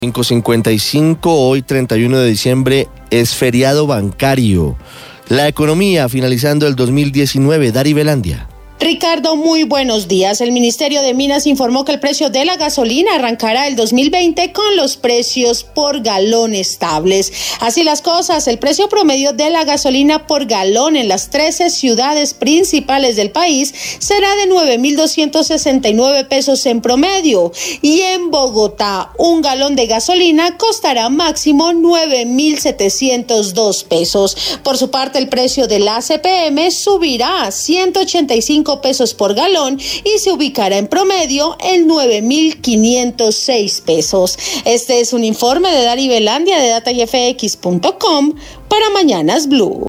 5:55, hoy 31 de diciembre, es feriado bancario. La economía finalizando el 2019, Dari Belandia. Ricardo, muy buenos días. El Ministerio de Minas informó que el precio de la gasolina arrancará el 2020 con los precios por galón estables. Así las cosas, el precio promedio de la gasolina por galón en las 13 ciudades principales del país será de 9.269 pesos en promedio. Y en Bogotá, un galón de gasolina costará máximo 9.702 pesos. Por su parte, el precio de la CPM subirá a 185 pesos por galón y se ubicará en promedio en 9.506 pesos. Este es un informe de Dari Belandia de datayfx.com para Mañanas Blue.